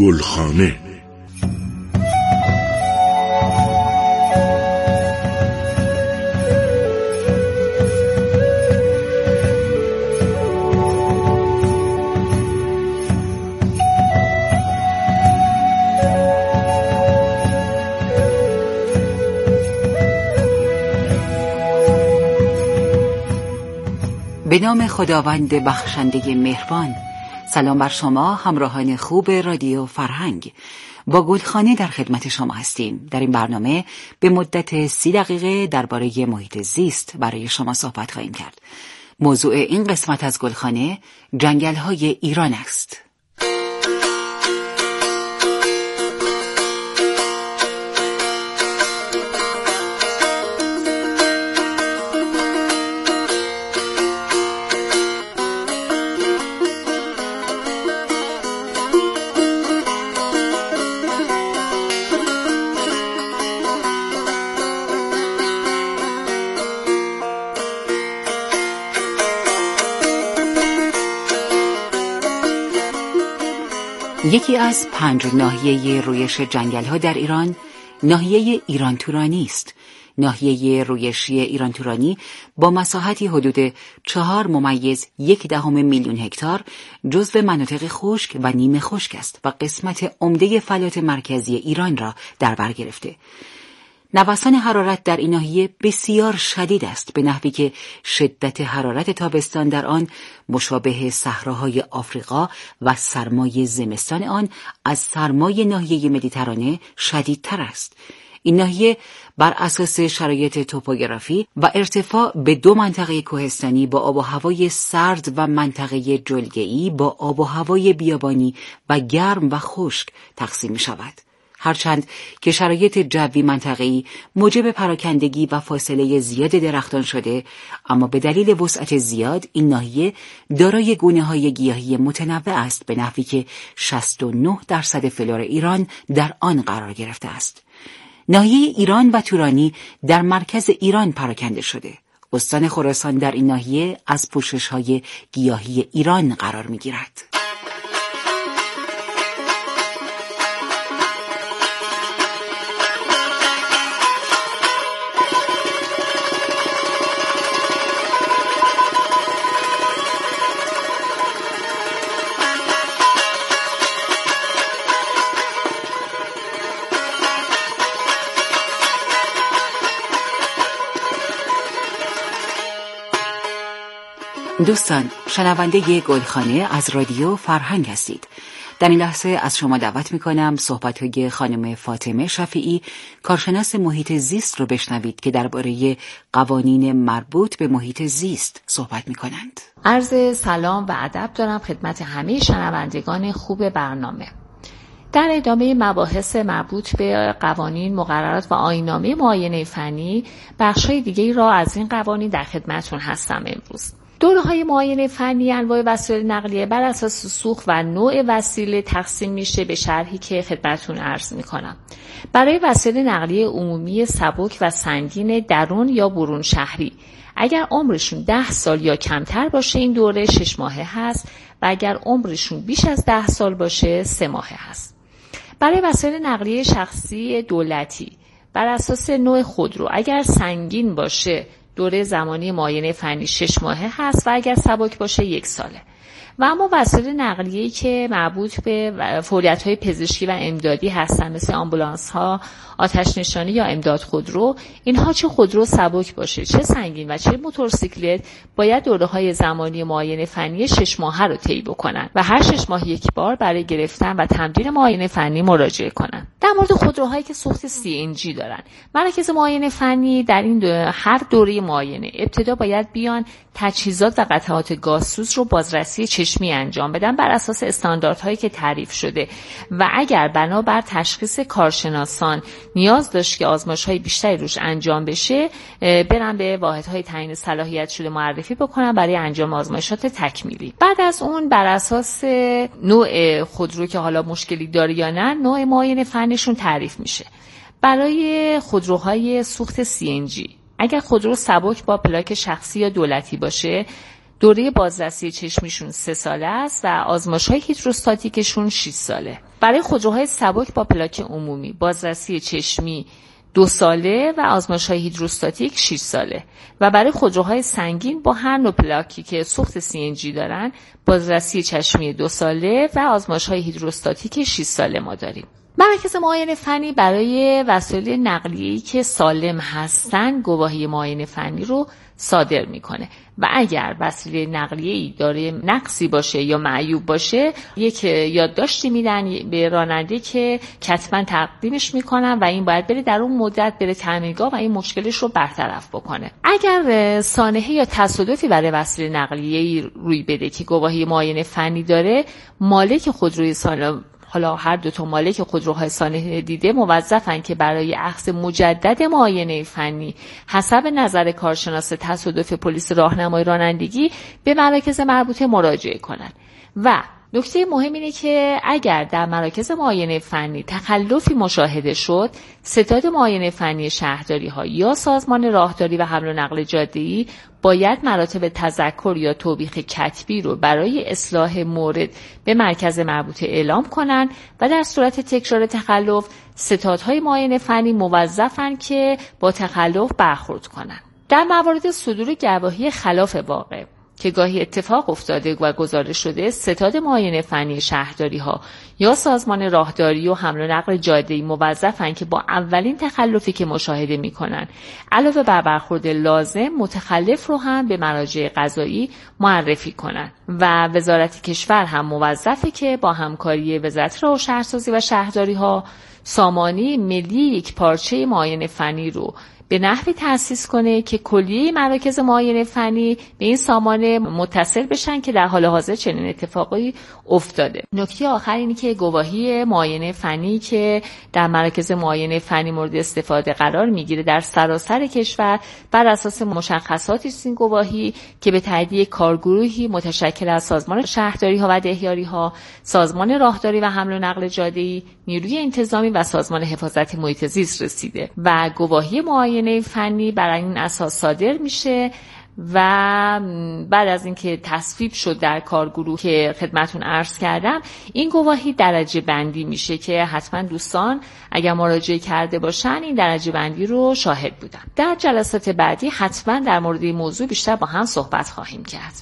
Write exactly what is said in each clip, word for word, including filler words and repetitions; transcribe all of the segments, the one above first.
گلخانه. به نام خداوند بخشنده مهربان. سلام بر شما همراهان خوب رادیو فرهنگ. با گلخانه در خدمت شما هستیم. در این برنامه به مدت سی دقیقه درباره محیط زیست برای شما صحبت خواهیم کرد. موضوع این قسمت از گلخانه جنگل‌های ایران است. یکی از پنج ناحیه رویش جنگل‌ها در ایران، ناحیه ایران تورانی است. ناحیه رویشی ایران تورانی با مساحتی حدود چهار ممیز یک دهم میلیون هکتار جزو مناطق خشک و نیمه خشک است و قسمت عمده فلات مرکزی ایران را در بر گرفته. نوسان حرارت در این ناحیه بسیار شدید است، به نحوی که شدت حرارت تابستان در آن مشابه صحراهای آفریقا و سرمای زمستان آن از سرمای ناحیه مدیترانه شدیدتر است. این ناحیه بر اساس شرایط توپوگرافی و ارتفاع به دو منطقه کوهستانی با آب و هوای سرد و منطقه جلگه‌ای با آب و هوای بیابانی و گرم و خشک تقسیم می شود. هرچند که شرایط جوی منطقه‌ای موجب پراکندگی و فاصله زیاد درختان شده، اما به دلیل وسعت زیاد این ناحیه دارای گونه‌های گیاهی متنوع است، به نحوی که شصت و نه درصد فلور ایران در آن قرار گرفته است. ناحیه ایران و تورانی در مرکز ایران پراکنده شده. استان خراسان در این ناحیه از پوشش‌های گیاهی ایران قرار می‌گیرد. دوستان، شنونده گلخانه از رادیو فرهنگ هستید. در این لحظه از شما دعوت می‌کنم صحبت‌های خانم فاطمه شفیعی، کارشناس محیط زیست رو بشنوید که درباره قوانین مربوط به محیط زیست صحبت می‌کنند. عرض سلام و ادب دارم خدمت همه شنوندگان خوب برنامه. در ادامه مباحث مربوط به قوانین، مقررات و آیین‌نامه معاینه فنی، بخش‌های دیگه‌ای را از این قوانین در خدمتتون هستم امروز. دوره‌های معاینه فنی انواع وسایل نقلیه بر اساس سوخت و نوع وسیله تقسیم میشه به شرحی که خدمتتون عرض میکنم. برای وسایل نقلیه عمومی سبک و سنگین درون یا برون شهری، اگر عمرشون ده سال یا کمتر باشه این دوره شش ماهه هست و اگر عمرشون بیش از ده سال باشه سه ماهه هست. برای وسایل نقلیه شخصی دولتی بر اساس نوع خودرو، اگر سنگین باشه دوره زمانی معاینه فنی شش ماهه هست و اگر سبک باشه یک ساله. و اما وسایل نقلیه‌ای که مربوط به فعالیت‌های پزشکی و امدادی هستن، مثل آمبولانس‌ها، آتش نشانی یا امداد خودرو، اینها چه خودرو سبک باشه، چه سنگین و چه موتورسیکلت، باید دوره‌های زمانی معاینه فنی شش ماهه رو طی بکنن و هر شش ماه یک بار برای گرفتن و تمدید معاینه فنی مراجعه کنن. در مورد خودروهایی که سوخت سی ان جی دارن، مراکز معاینه فنی در این دو هر دوره معاینه ابتدا باید بیان تجهیزات و قطعات گازسوز رو بازرسی چشمی انجام بدن بر اساس استانداردهایی که تعریف شده و اگر بنابر تشخیص کارشناسان نیاز داشت که آزمایش‌های بیشتری روش انجام بشه، برن به واحدهای تعیین صلاحیت شده معرفی بکنن برای انجام آزمایشات تکمیلی. بعد از اون بر اساس نوع خودرو که حالا مشکلی داره یا نه، نوع معاینه فنیشون تعریف میشه. برای خودروهای سوخت سی ان جی، اگر خودرو سبک با پلاک شخصی یا دولتی باشه، دوره بازرسی چشمیشون سه ساله است و آزمایش‌های هیدروستاتیکشون شش ساله. برای خودروهای سبک با پلاک عمومی بازرسی چشمی دو ساله و آزمایش‌های هیدروستاتیک شش ساله و برای خودروهای سنگین با هر نوع پلاکی که سوخت سی ان جی دارن بازرسی چشمی دو ساله و آزمایش‌های هیدروستاتیک شش ساله ما داریم. مراکز معاینه فنی برای وسایل نقلیه‌ای که سالم هستن گواهی معاینه فنی رو صادر میکنه و اگر وسیله نقلیه‌ای داره نقصی باشه یا معیوب باشه یک یادداشتی میدن به راننده که کتباً تقدیمش میکنن و این باید بره در اون مدت بره تعمیرگاه و این مشکلش رو برطرف بکنه. اگر سانحه یا تصادفی برای وسیله نقلیه‌ای روی بده که گواهی معاینه فنی داره، مالک خودروی سالم حالا هر دو تا مالک خودروهای سانحه دیده موظفن که برای اخذ مجدد معاینه فنی حسب نظر کارشناس تصادف پلیس راهنمای رانندگی به مراکز مربوطه مراجعه کنند. و نکته مهم اینه که اگر در مراکز معاینه فنی تخلفی مشاهده شد، ستاد معاینه فنی شهرداری ها یا سازمان راهداری و حمل و نقل جاده‌ای باید مراتب تذکر یا توبیخ کتبی رو برای اصلاح مورد به مرکز مربوطه اعلام کنند و در صورت تکرار تخلف ستادهای معاینه فنی موظفن که با تخلف برخورد کنند. در موارد صدور گواهی خلاف واقع که گاهی اتفاق افتاده و گزارش شده، ستاد معاینه فنی شهرداری ها یا سازمان راهداری و حمل و نقل جاده‌ای موظفن که با اولین تخلفی که مشاهده میکنن علاوه بر برخورد لازم متخلف رو هم به مراجع قضایی معرفی کنن و وزارت کشور هم موظفه که با همکاری وزارت راه و شهرسازی و شهرداری ها سامانه ملی یک پارچه معاینه فنی رو به نحوی تأسیس کنه که کلیه مراکز معاینه فنی به این سامانه متصل بشن که در حال حاضر چنین اتفاقی افتاده. نکته آخر اینه که گواهی معاینه فنی که در مراکز معاینه فنی مورد استفاده قرار میگیره در سراسر کشور بر اساس مشخصاتی است این گواهی که به تایید کارگروهی متشکل از سازمان شهرداری ها و دهیاری ها، سازمان راهداری و حمل و نقل جاده‌ای، نیروی انتظامی و سازمان حفاظت محیط زیست رسیده و گواهی معاینه فنی بر این اساس صادر میشه و بعد از اینکه تصویب شد در کارگروه که خدمتون عرض کردم، این گواهی درجه بندی میشه که حتما دوستان اگر مراجعه کرده باشن این درجه بندی رو شاهد بودن. در جلسات بعدی حتما در مورد این موضوع بیشتر با هم صحبت خواهیم کرد.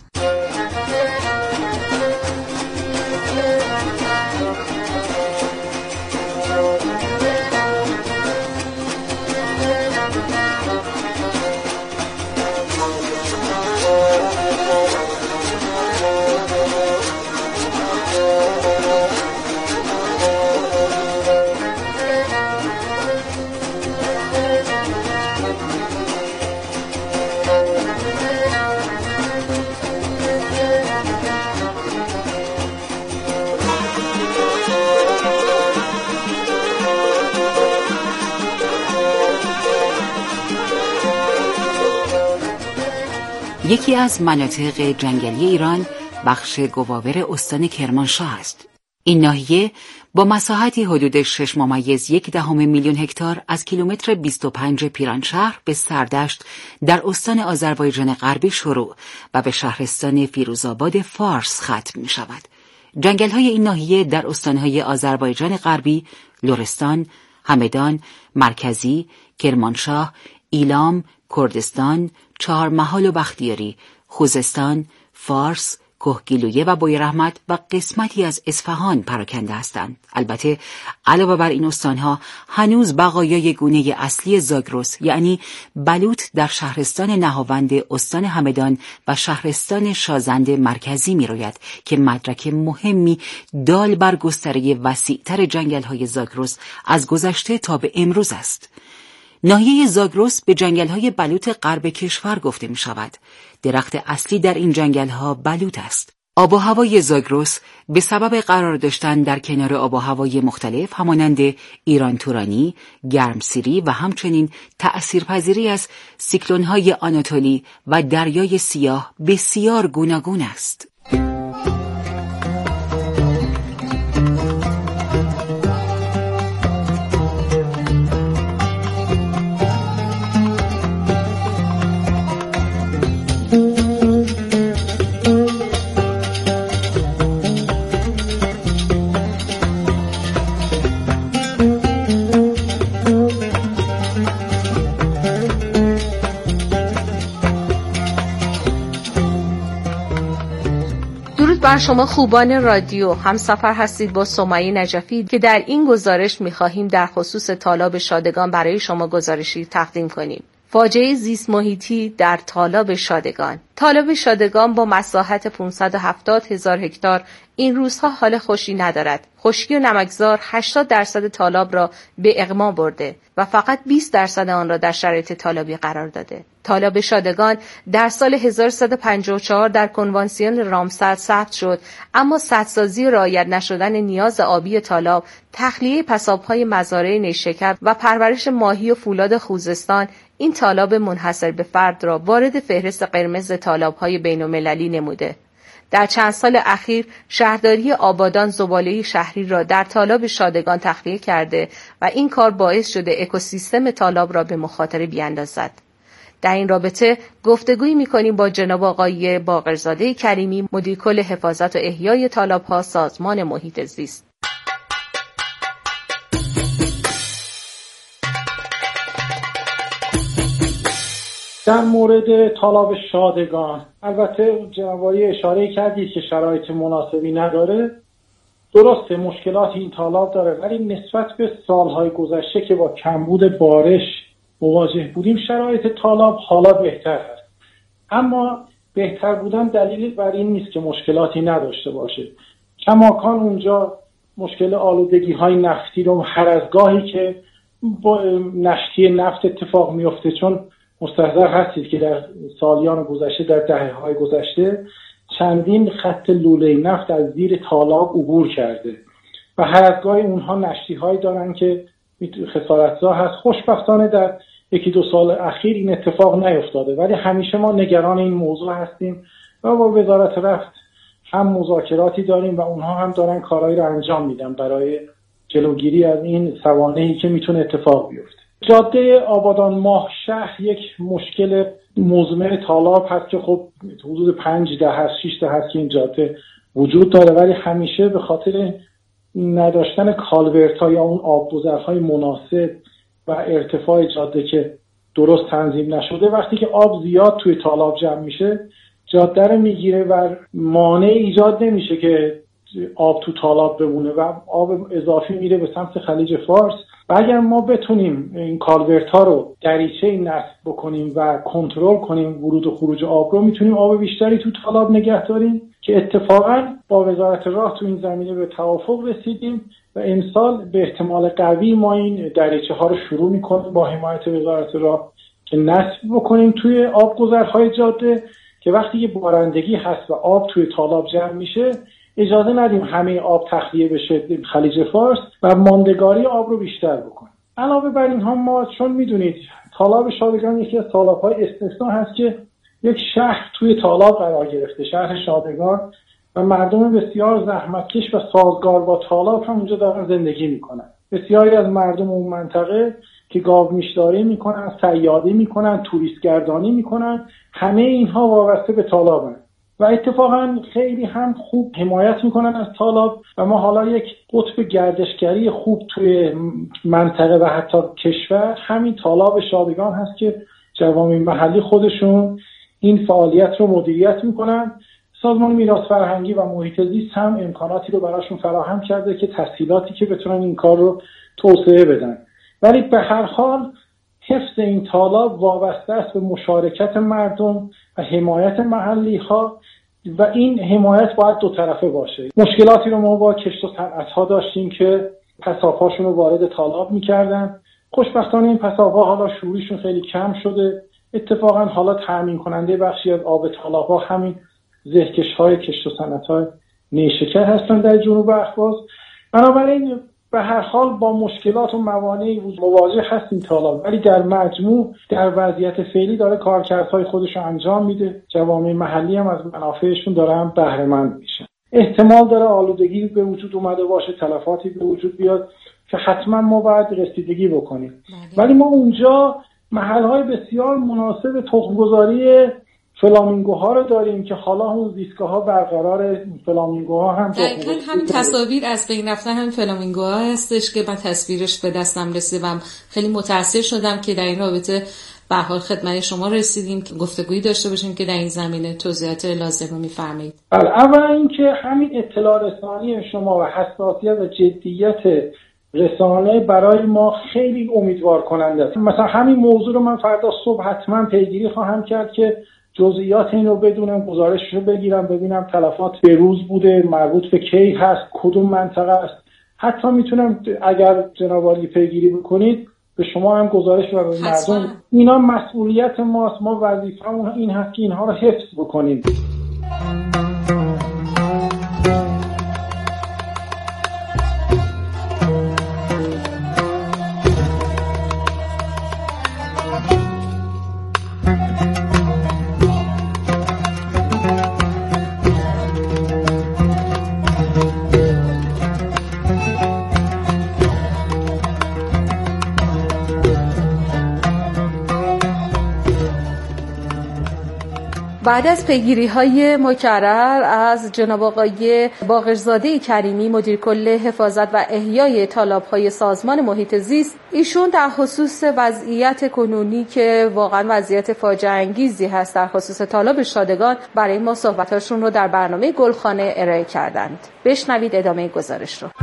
یکی از مناطق جنگلی ایران بخش گواور استان کرمانشاه است. این ناحیه با مساحتی حدود شش ممیز یک دهم میلیون هکتار از کیلومتر بیست و پنج پیرانشهر به سردشت در استان آذربایجان غربی شروع و به شهرستان فیروزآباد فارس ختم می شود. جنگل‌های این ناحیه در استان‌های آذربایجان غربی، لرستان، همدان، مرکزی، کرمانشاه، ایلام، کردستان، چهارمحال و بختیاری، خوزستان، فارس، کهگیلویه و بویراحمد و قسمتی از اصفهان پراکنده هستند. البته علاوه بر این استانها هنوز بقایای گونه اصلی زاگرس یعنی بلوط در شهرستان نهاوند استان همدان و شهرستان شازند مرکزی می روید که مدرک مهمی دال بر گستره وسیع‌تر جنگل‌های زاگرس از گذشته تا به امروز است. ناحیه زاگرس به جنگل‌های بلوط غرب کشور گفته می شود. درخت اصلی در این جنگل‌ها بلوط است. آب و هوای زاگرس به سبب قرار داشتن در کنار آب و هوای مختلف همانند ایران تورانی، گرمسیری و همچنین تأثیرپذیری از سیکلون‌های آناتولی و دریای سیاه بسیار گوناگون است. امیدوار شما خوبان رادیو همسفر هستید با سمیه نجفی که در این گزارش می‌خواهیم در خصوص تالاب شادگان برای شما گزارشی تقدیم کنیم. فاجعه زیست محیطی در تالاب شادگان. تالاب شادگان با مساحت پانصد و هفتاد هزار هکتار این روزها حال خوشی ندارد. خشکی و نمکزار هشتاد درصد تالاب را به اغما برده و فقط بیست درصد آن را در شرایط تالابی قرار داده. تالاب شادگان در سال هزار و سیصد و پنجاه و چهار در کنوانسیون رامسر ثبت شد، اما سدسازی و رعایت نشدن نیاز آبی تالاب، تخلیه پساب‌های مزارع نیشکر و پرورش ماهی و فولاد خوزستان این تالاب منحصر به فرد را وارد فهرست قرمز تالاب‌های بین‌المللی نموده. در چند سال اخیر شهرداری آبادان زباله شهری را در تالاب شادگان تخلیه کرده و این کار باعث شده اکوسیستم تالاب را به مخاطره بیاندازد. در این رابطه گفتگویی می‌کنیم با جناب آقای باقرزاده کریمی، مدیر کل حفاظت و احیای تالاب‌ها، سازمان محیط زیست. در مورد تالاب شادگان البته جناب عالی اشاره کردید که شرایط مناسبی نداره. درسته مشکلات این تالاب داره، ولی نسبت به سالهای گذشته که با کمبود بارش مواجه بودیم شرایط تالاب حالا بهتر است. اما بهتر بودن دلیل بر این نیست که مشکلاتی نداشته باشه. کماکان اونجا مشکل آلودگی های نفتی رو هر از گاهی که با نشتی نفت اتفاق میفته، چون مستحضر هستید که در سالیان گذشته در دهه‌های گذشته چندین خط لوله نفت از زیر تالاب عبور کرده و هر از گاهی اونها نشتی‌هایی دارن که خسارت‌زا هست. خوشبختانه در یکی دو سال اخیر این اتفاق نیفتاده، ولی همیشه ما نگران این موضوع هستیم و با وزارت نفت هم مذاکراتی داریم و اونها هم دارن کارهایی رو انجام میدن برای جلوگیری از این سوانحی که میتونه اتفاق بیفته. جاده آبادان ماه شهر یک مشکل مزمن تالاب هست که خب حدود پنج ده هست شش ده هست که این جاده وجود داره، ولی همیشه به خاطر نداشتن کالورت‌ها یا اون آبگذرهای مناسب و ارتفاع جاده که درست تنظیم نشده، وقتی که آب زیاد توی تالاب جمع میشه جاده رو میگیره و مانع ایجاد نمیشه که آب تو تالاب بمونه و آب اضافی میره به سمت خلیج فارس. و اگر ما بتونیم این کالورت‌ها رو دریچه نصب بکنیم و کنترل کنیم ورود و خروج آب رو، میتونیم آب بیشتری تو تالاب نگه داریم که اتفاقا با وزارت راه تو این زمینه به توافق رسیدیم و امسال به احتمال قوی ما این دریچه ها رو شروع میکنیم با حمایت وزارت راه که نصب بکنیم توی آبگذرهای جاده که وقتی یه بارندگی هست و آب توی تالاب جمع میشه اجازه ندیم همه آب تخلیه بشه خلیج فارس و ماندگاری آب رو بیشتر بکنیم. علاوه بر اینها ما چون میدونید تالاب شادگان یکی از تالاب‌های استثنا هست که یک شهر توی تالاب قرار گرفته، شهر شادگان، و مردم بسیار زحمتکش و سازگار با تالاب هم اونجا دارن زندگی میکنن. بسیاری از مردم اون منطقه که گاو میشداری میکنن، صیادی میکنن، توریست گردانی میکنن، همه اینها وابسته به تالابن و اتفاقا خیلی هم خوب حمایت میکنن از تالاب و ما حالا یک قطب گردشگری خوب توی منطقه و حتی کشور همین تالاب شادگان هست که جوامع محلی خودشون این فعالیت رو مدیریت میکنن. سازمان میراث فرهنگی و محیط زیست هم امکاناتی رو براشون فراهم کرده که تسهیلاتی که بتونن این کار رو توسعه بدن. ولی به هر حال حفظ این تالاب وابسته است به مشارکت مردم و حمایت محلی ها و این حمایت باید دو طرفه باشه. مشکلاتی رو ما با کشت و صنعت ها داشتیم که پساب‌هاشون رو وارد تالاب میکردن. خوشبختانه این پساب‌ها حالا شوریشون خیلی کم شده. اتفاقا حالا تامین کننده بخشی از آب تالاب ها همین زهکش های کشت و صنعت های نیشکر هستن در جنوب اهواز. بنابراین به هر حال با مشکلات و موانعی مواجه هستیم تالاب، ولی در مجموع در وضعیت فعلی داره کارکردهای خودش رو انجام میده. جوامع محلی هم از منافعشون دارن بهره مند میشن. احتمال داره آلودگی به وجود اومده باشه، تلفاتی به وجود بیاد که حتما ما باید رسیدگی بکنیم. بله. ولی ما اونجا محلهای بسیار مناسب تخم‌گذاری فلامینگوها رو داریم که حالا اون زیستگاه‌ها برقرار. فلامینگوها هم دقیقاً همین تصاویر از بین رفتن هم فلامینگوها هستش که من تصویرش به دستم رسید و خیلی متاثر شدم که در این رابطه به هر حال خدمت شما رسیدیم که گفتگویی داشته باشیم که در این زمینه توضیحات لازم رو می‌فرمایید. بله، اول اینکه همین اطلاع رسانی شما و حساسیت و جدیت رسانه برای ما خیلی امیدوار کننده است. مثلا همین موضوع رو من فردا صبح حتما پیگیری خواهم کرد که جزئیات این رو بدونم، گزارش رو بگیرم، ببینم تلفات به روز بوده، مربوط به کی هست، کدوم منطقه است. حتی میتونم اگر جناب عالی پیگیری بکنید به شما هم گزارش و به مردم. اینا مسئولیت ماست، ما وظیفه‌مون این هست که اینها رو حفظ بکنیم. بعد از پیگیری‌های مکرر از جناب آقای باقرزاده کریمی مدیر کل حفاظت و احیای تالاب‌های سازمان محیط زیست، ایشون در خصوص وضعیت کنونی که واقعا وضعیت فاجعه انگیزی هست در خصوص تالاب شادگان برای ما صحبتاشون رو در برنامه گلخانه ارائه کردند. بشنوید ادامه گزارش رو.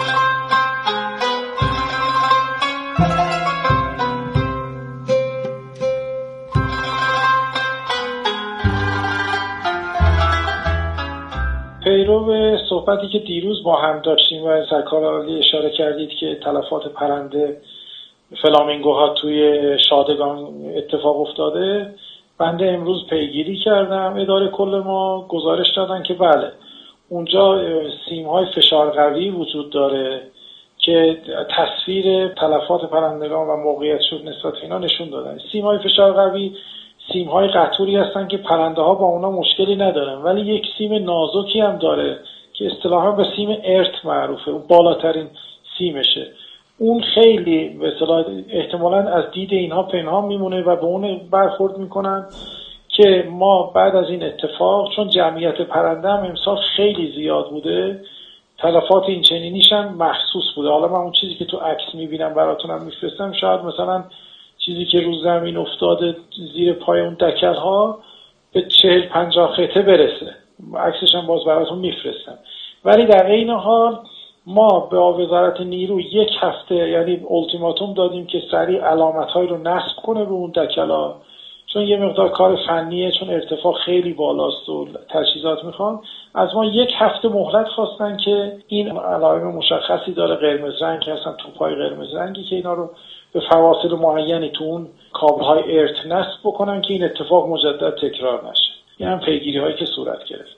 پیرو به صحبتی که دیروز با هم داشتیم و سرکار عالی اشاره کردید که تلفات پرنده فلامینگوها توی شادگان اتفاق افتاده، بنده امروز پیگیری کردم. اداره کل ما گزارش دادن که بله اونجا سیم‌های فشار قوی وجود داره که تصویر تلفات پرندگان و موقعیت شد نسبت اینا نشون دادن. سیم‌های فشار قوی سیم‌های قطوری هستن که پرنده‌ها با اونا مشکلی ندارن، ولی یک سیم نازکی هم داره که اصطلاحاً به سیم ارت معروفه، اون بالاترین سیمشه. اون خیلی به اصطلاح احتمالاً از دید اینها پنهان میمونه و به اون برخورد میکنن که ما بعد از این اتفاق، چون جمعیت پرنده هم امسال خیلی زیاد بوده، تلفات این چنینیش هم محسوس بوده. حالا من اون چیزی که تو عکس میبینم براتونم میفرستم، شاید مثلا چیزی که رو زمین افتاده زیر پای اون دکل ها به چهل پنجاه خطه برسه. عکسش هم باز براتون میفرستم. ولی در این حال ما به وزارت نیرو یک هفته یعنی التیماتوم دادیم که سریع علامت های رو نصب کنه رو اون دکل ها، چون یه مقدار کار فنیه، چون ارتفاع خیلی بالاست و تجهیزات میخوان. از ما یک هفته مهلت خواستن که این علائم مشخصی داره، قرمز رنگ هستن، توپای قرمز رنگی، که اینا رو به فواصل معینی تو اون کابل‌های ارت نصب بکنن که این اتفاق مجدد تکرار نشه. این هم پیگیری‌هایی که صورت گرفت.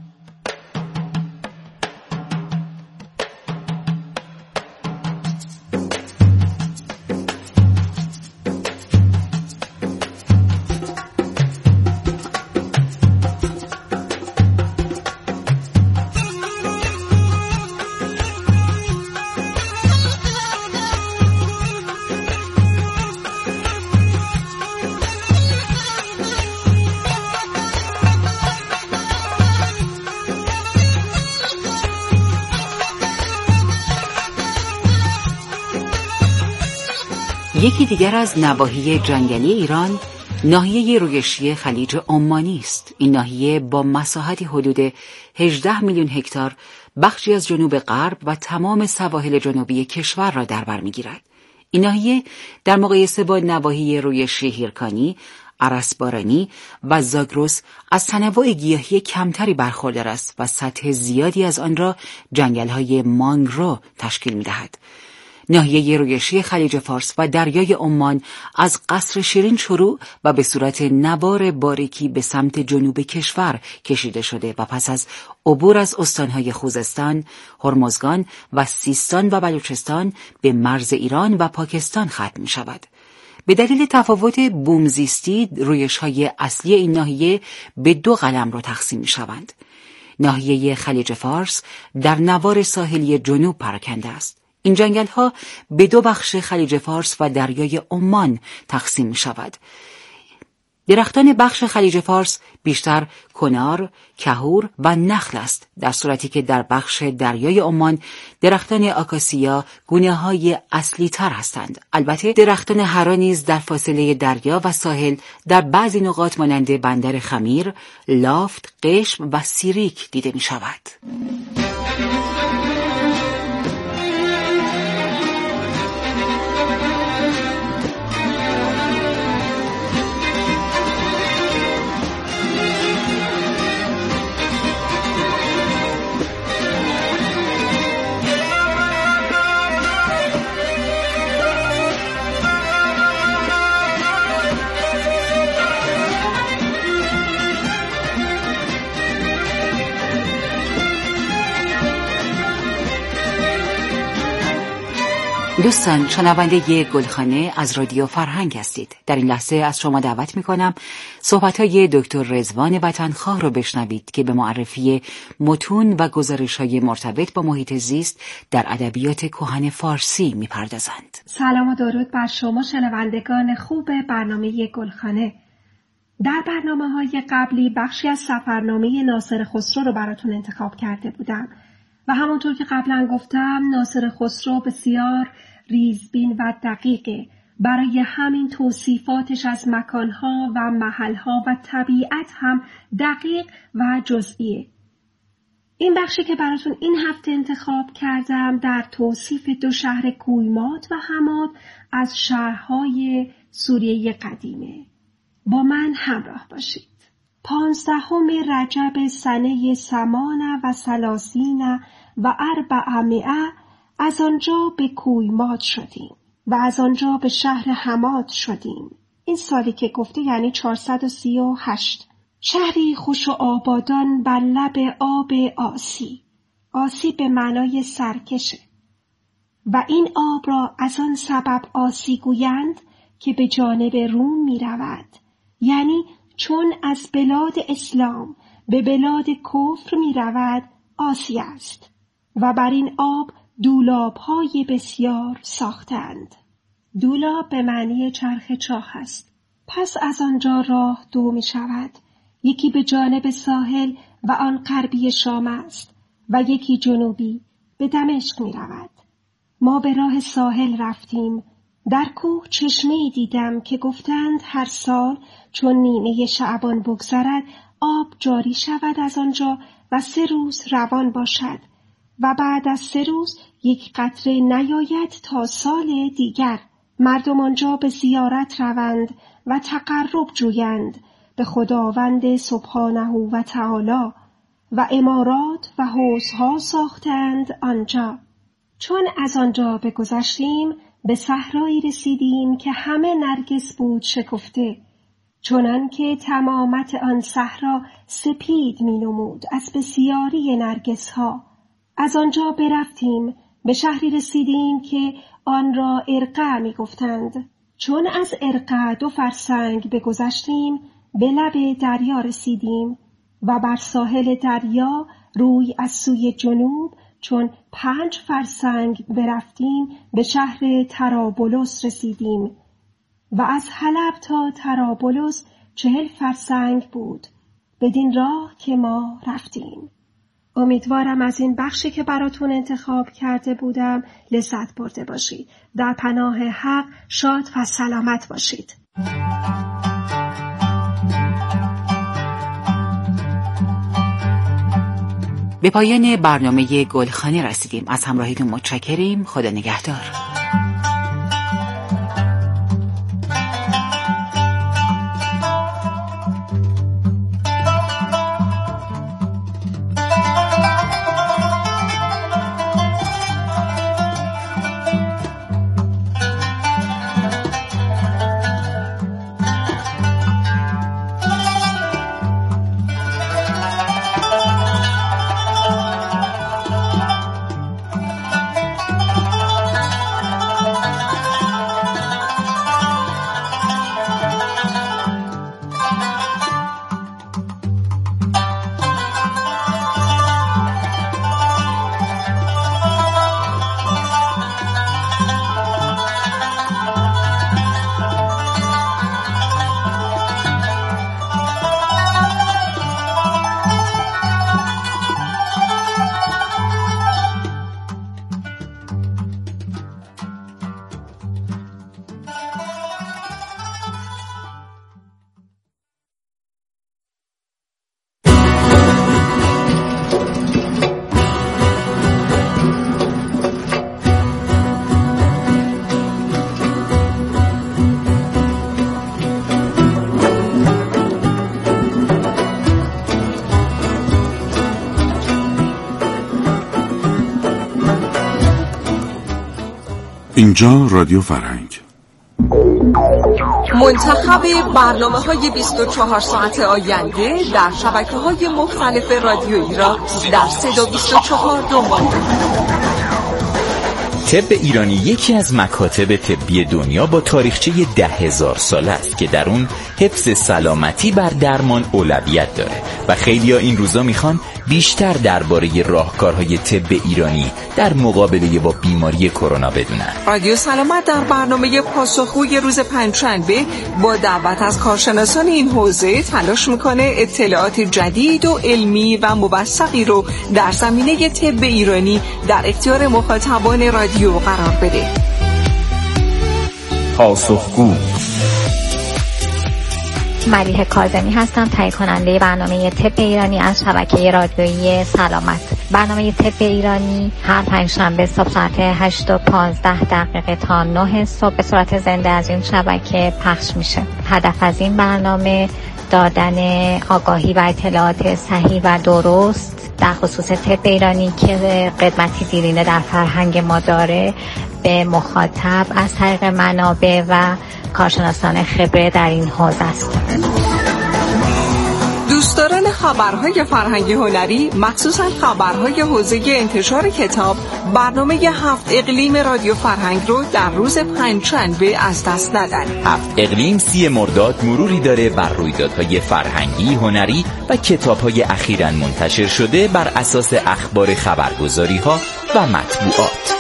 یکی دیگر از نواحی جنگلی ایران ناحیه رویشی خلیج عمانی است. این ناحیه با مساحتی حدود هجده میلیون هکتار بخشی از جنوب غرب و تمام سواحل جنوبی کشور را در بر می‌گیرد. این ناحیه در مقایسه با نواحی رویشی هیرکانی، ارسبارانی و زاگرس از تنوع گیاهی کمتری برخوردار است و سطح زیادی از آن را جنگل‌های مانگرو تشکیل می‌دهد. ناحیه رویشی خلیج فارس و دریای عمان از قصر شیرین شروع و به صورت نوار باریکی به سمت جنوب کشور کشیده شده و پس از عبور از استانهای خوزستان، هرمزگان و سیستان و بلوچستان به مرز ایران و پاکستان ختم می شود. به دلیل تفاوت بومزیستی، رویش‌های اصلی این ناحیه به دو قلم را تقسیم می شوند. ناحیه خلیج فارس در نوار ساحلی جنوب پراکنده است. این جنگل ها به دو بخش خلیج فارس و دریای عمان تقسیم می شود. درختان بخش خلیج فارس بیشتر کنار، کهور و نخل است، در صورتی که در بخش دریای عمان درختان آکاسیا گونه‌های اصلی تر هستند. البته درختان هرا نیز در فاصله دریا و ساحل در بعضی نقاط مانند بندر خمیر، لافت، قشم و سیریک دیده می شود. دوستان، شنونده گلخانه از رادیو فرهنگ هستید. در این لحظه از شما دعوت می‌کنم صحبت‌های دکتر رضوان وطنخواه رو بشنوید که به معرفی متون و گزارش‌های مرتبط با محیط زیست در ادبیات کهن فارسی می‌پردازند. سلام و درود بر شما شنوندگان خوب برنامه گلخانه. در برنامه‌های قبلی بخشی از سفرنامه ناصر خسرو رو براتون انتخاب کرده بودم و همونطور که قبلا گفتم ناصر خسرو بسیار ریزبین و دقیقه، برای همین توصیفاتش از مکانها و محلها و طبیعت هم دقیق و جزئیه. این بخشی که براتون این هفته انتخاب کردم در توصیف دو شهر کویمات و حماد از شهرهای سوریه قدیمه. با من همراه باشید. پانزدهم رجب سنه سمان و سلاسین و اربعمائه از آنجا به کویمات شدیم و از آنجا به شهر حماد شدیم. این سالی که گفته یعنی چهارصد و سی و هشت. شهری خوش و آبادان بر لب آب آسی. آسی به معنای سرکشه و این آب را از آن سبب آسی گویند که به جانب روم می رود، یعنی چون از بلاد اسلام به بلاد کفر می رود آسی است و بر این آب دولاب‌های بسیار ساختند. دولاب به معنی چرخ چاه است. پس از آنجا راه دو می شود. یکی به جانب ساحل و آن غربی شام است و یکی جنوبی به دمشق می رود. ما به راه ساحل رفتیم. در کوه چشمه‌ای دیدم که گفتند هر سال چون نیمه شعبان بگذرد آب جاری شود از آنجا و سه روز روان باشد و بعد از سه روز یک قطره نیاید تا سال دیگر. مردم آنجا به زیارت روند و تقرب جویند به خداوند سبحانه و تعالی و عمارات و حوضها ساختند آنجا. چون از آنجا بگذشتیم به صحرایی رسیدیم که همه نرگس بود شکفته، چنان که تمامت آن صحرا سپید می نمود از بسیاری نرگس ها. از آنجا برفتیم به شهری رسیدیم که آن را ارقع می گفتند. چون از ارقع دو فرسنگ بگذشتیم به لب دریا رسیدیم و بر ساحل دریا روی از سوی جنوب چون پنج فرسنگ برفتیم به شهر طرابلس رسیدیم و از حلب تا طرابلس چهل فرسنگ بود بدین راه که ما رفتیم. امیدوارم از این بخشی که براتون انتخاب کرده بودم لذت برده باشید. در پناه حق شاد و سلامت باشید. به پایان برنامه گلخانه رسیدیم. از همراهیتون متشکریم. خدا نگهدار. اینجا رادیو فرهنگ. منتخب برنامه‌های بیست و چهار ساعت آینده در شبکه‌های مختلف رادیویی را در صدا بیست و چهار دنبال کنید. طب ایرانی یکی از مکاتب طبی دنیا با تاریخچه ده هزار ساله است که در اون حفظ سلامتی بر درمان اولویت داره و خیلی‌ها این روزا میخوان بیشتر درباره راهکارهای طب ایرانی در مقابله با بیماری کرونا بدونن. رادیو سلامت در برنامه پاسخگوی روز پنجشنبه با دعوت از کارشناسان این حوزه تلاش میکنه اطلاعات جدید و علمی و موثقی رو در زمینه طب ایرانی در اختیار مخاطبان رادیو قرار بده. پاسخگو. ملیحه کاظمی هستم، تهیه کننده برنامه طب ایرانی از شبکه رادیویی سلامت. برنامه طب ایرانی هر پنجشنبه صبح ساعت هشت و پانزده دقیقه تا نه صبح به صورت زنده از این شبکه پخش میشه. هدف از این برنامه دادن آگاهی و اطلاعات صحیح و درست در خصوص طب ایرانی که قدمتی دیرینه در فرهنگ ما داره به مخاطب از طریق منابع و کارشناسان خبره در این حوزه است. دوستداران خبرهای فرهنگی هنری، مخصوصا خبرهای حوزه انتشار کتاب، برنامه هفت اقلیم رادیو فرهنگ رو در روز پنجشنبه از دست ندن. هفت اقلیم سی مرداد مروری داره بر رویدادهای فرهنگی، هنری و کتابهای اخیراً منتشر شده بر اساس اخبار خبرگزاری‌ها و مطبوعات.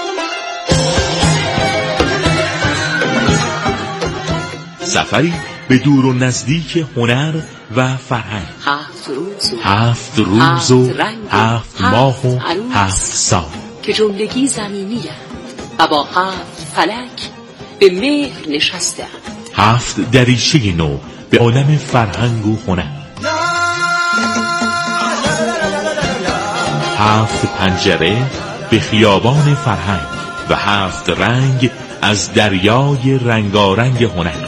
سفری به دور و نزدیک هنر و فرهنگ. هفت روز و هفت روز و هفت ماه و هفت سال که جملگی زمینی و با هفت فلک به مهر نشسته. هفت دریچه نو به عالم فرهنگ و هنر. هفت پنجره به خیابان فرهنگ و هفت رنگ از دریای رنگارنگ هنر.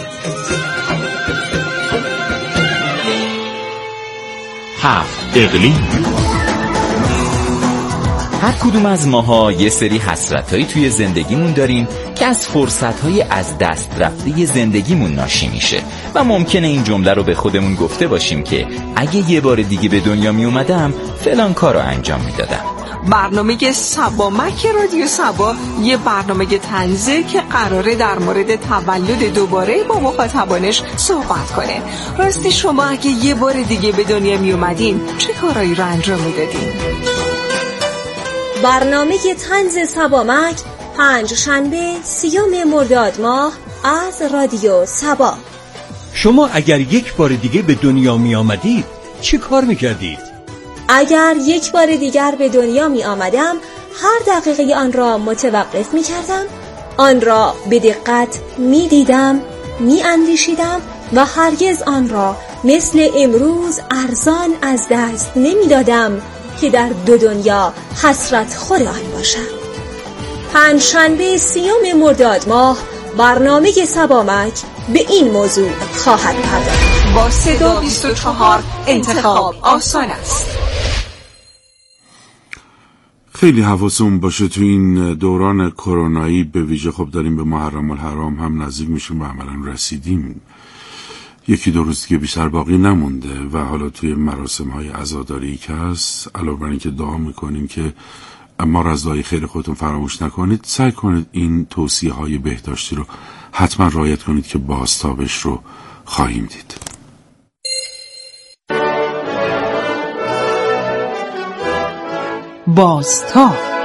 هفت اقلیم. هر کدوم از ماها یه سری حسرتایی توی زندگیمون داریم که از فرصتهای از دست رفته زندگیمون ناشی میشه و ممکنه این جمله رو به خودمون گفته باشیم که اگه یه بار دیگه به دنیا می اومدم فلان کار رو انجام میدادم. برنامه سبامک رادیو سبا یه برنامه طنزه که قراره در مورد تولد دوباره با مخاطبانش صحبت کنه. راستی شما اگه یه بار دیگه به دنیا می اومدین چه کارایی رو انجام میدادین؟ برنامه طنز سبامک پنج شنبه سیوم مرداد ماه از رادیو سبا. شما اگر یک بار دیگه به دنیا می آمدید چی کار می کردید؟ اگر یک بار دیگر به دنیا می آمدم هر دقیقه آن را متوقف می کردم، آن را به دقت می دیدم، می اندیشیدم و هرگز آن را مثل امروز ارزان از دست نمی دادم که در دو دنیا حسرت خور آن باشم. پنج شنبه سیوم مرداد ماه برنامه سبامک به این موضوع خواهد پرداخت. با صدا بیست و چهار انتخاب آسان است. خیلی حواسمون باشه تو این دوران کرونایی، به ویژه خب داریم به محرم الحرام هم نزدیک میشیم و عملا رسیدیم. یکی دو روز دیگه بیشتر باقی نمونده و حالا توی مراسم های عزاداری که هست علاوه بر اینکه دعا میکنیم که اما از دعای خیر خودتون فراموش نکنید، سعی کنید این توصیه های بهداشتی رو حتما رعایت کنید که بازتابش رو خواهیم دید. بازتاب